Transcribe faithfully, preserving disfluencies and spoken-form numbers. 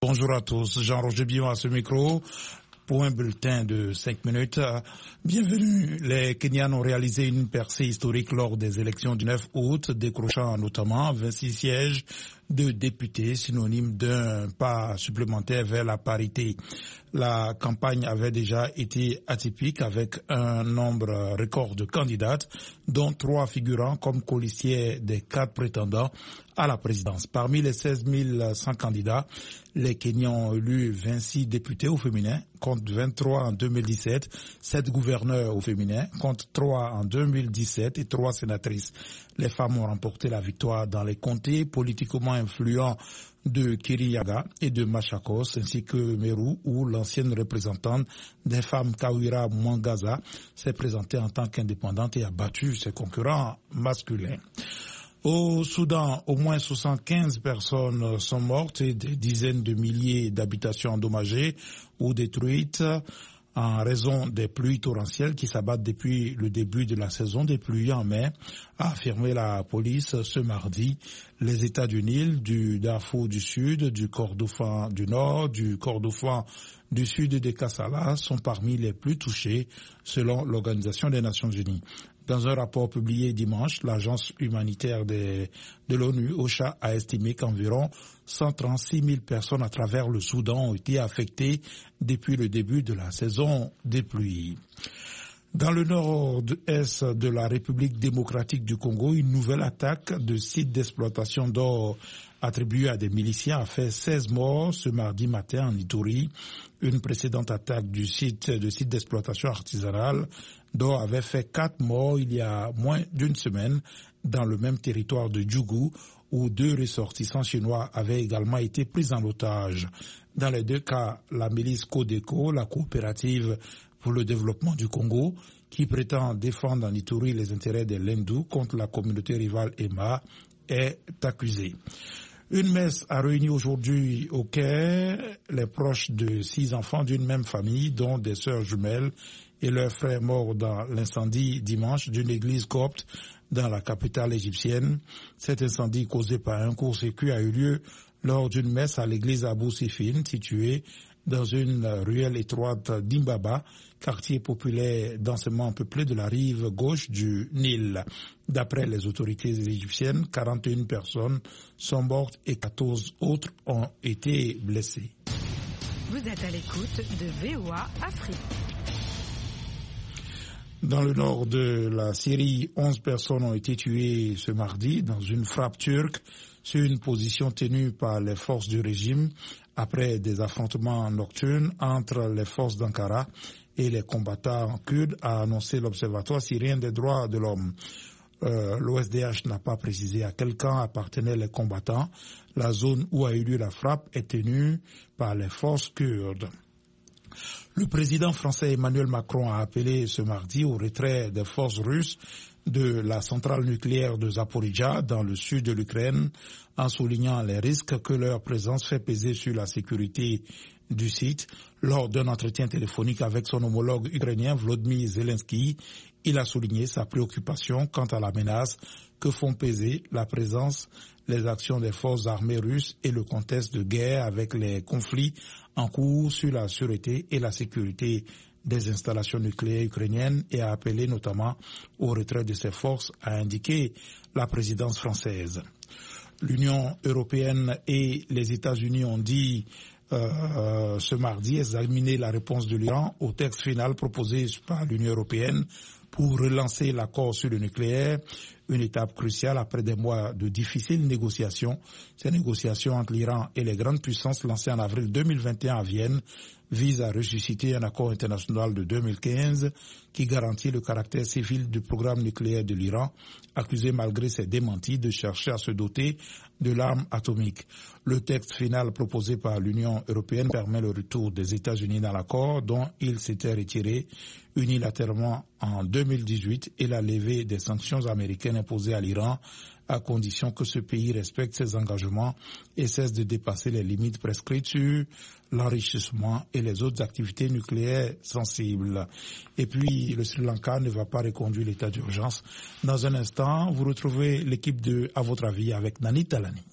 Bonjour à tous, Jean-Roger Billon à ce micro pour un bulletin de cinq minutes. Bienvenue. Les Kenyans ont réalisé une percée historique lors des élections du neuf août, décrochant notamment vingt-six sièges de députés, synonyme d'un pas supplémentaire vers la parité. La campagne avait déjà été atypique avec un nombre record de candidates, dont trois figurant comme colistiers des quatre prétendants à la présidence. Parmi les seize mille cent candidats, les Kenyans ont élu vingt-six députés au féminin, contre vingt-trois en deux mille dix-sept, sept gouverneurs au féminin, contre trois en deux mille dix-sept et trois sénatrices. Les femmes ont remporté la victoire dans les comtés politiquement influents de Kirinyaga et de Machakos, ainsi que Meru, où l'ancienne représentante des femmes Kawira Mwangaza s'est présentée en tant qu'indépendante et a battu ses concurrents masculins. Au Soudan, au moins soixante-quinze personnes sont mortes et des dizaines de milliers d'habitations endommagées ou détruites en raison des pluies torrentielles qui s'abattent depuis le début de la saison des pluies en mai, a affirmé la police ce mardi. Les États du Nil, du Darfour du Sud, du Kordofan du Nord, du Kordofan du Sud et des Kassala sont parmi les plus touchés selon l'Organisation des Nations Unies. Dans un rapport publié dimanche, l'agence humanitaire de, de l'ONU, OCHA, a estimé qu'environ cent trente-six mille personnes à travers le Soudan ont été affectées depuis le début de la saison des pluies. Dans le nord-est de la République démocratique du Congo, une nouvelle attaque de sites d'exploitation d'or attribuée à des miliciens a fait seize morts ce mardi matin en Ituri. Une précédente attaque du site de site d'exploitation artisanale d'or avait fait quatre morts il y a moins d'une semaine dans le même territoire de Djougou, où deux ressortissants chinois avaient également été pris en otage. Dans les deux cas, la milice Codeco, la coopérative pour le développement du Congo, qui prétend défendre en Ituri les intérêts des Lendou contre la communauté rivale E M A, est accusée. Une messe a réuni aujourd'hui au Caire les proches de six enfants d'une même famille, dont des sœurs jumelles et leurs frères morts dans l'incendie dimanche d'une église copte dans la capitale égyptienne. Cet incendie causé par un court-circuit a eu lieu lors d'une messe à l'église Abou Sifine, située dans une ruelle étroite d'Imbaba, quartier populaire densément peuplé de la rive gauche du Nil. D'après les autorités égyptiennes, quarante et une personnes sont mortes et quatorze autres ont été blessées. Vous êtes à l'écoute de V O A Afrique. Dans le nord de la Syrie, onze personnes ont été tuées ce mardi dans une frappe turque sur une position tenue par les forces du régime après des affrontements nocturnes entre les forces d'Ankara et les combattants kurdes, a annoncé l'Observatoire syrien des droits de l'homme. Euh, L'O S D H n'a pas précisé à quel camp appartenaient les combattants. La zone où a eu lieu la frappe est tenue par les forces kurdes. Le président français Emmanuel Macron a appelé ce mardi au retrait des forces russes de la centrale nucléaire de Zaporijia dans le sud de l'Ukraine, en soulignant les risques que leur présence fait peser sur la sécurité du site. Lors d'un entretien téléphonique avec son homologue ukrainien Volodymyr Zelensky, il a souligné sa préoccupation quant à la menace que font peser la présence, les actions des forces armées russes et le contexte de guerre avec les conflits en cours sur la sûreté et la sécurité des installations nucléaires ukrainiennes, et a appelé notamment au retrait de ces forces, a indiqué la présidence française. L'Union européenne et les États-Unis ont dit euh, ce mardi examiner la réponse de l'Iran au texte final proposé par l'Union européenne pour relancer l'accord sur le nucléaire, une étape cruciale après des mois de difficiles négociations. Ces négociations entre l'Iran et les grandes puissances lancées en avril deux mille vingt et un à Vienne visent à ressusciter un accord international de deux mille quinze qui garantit le caractère civil du programme nucléaire de l'Iran, accusé malgré ses démentis de chercher à se doter de l'arme atomique. Le texte final proposé par l'Union européenne permet le retour des États-Unis dans l'accord dont ils s'étaient retirés unilatéralement en deux mille dix-huit et la levée des sanctions américaines imposées à l'Iran à condition que ce pays respecte ses engagements et cesse de dépasser les limites prescrites sur l'enrichissement et les autres activités nucléaires sensibles. Et puis, le Sri Lanka ne va pas reconduire l'état d'urgence. Dans un instant, vous retrouvez l'équipe de À votre avis avec Nani Talani.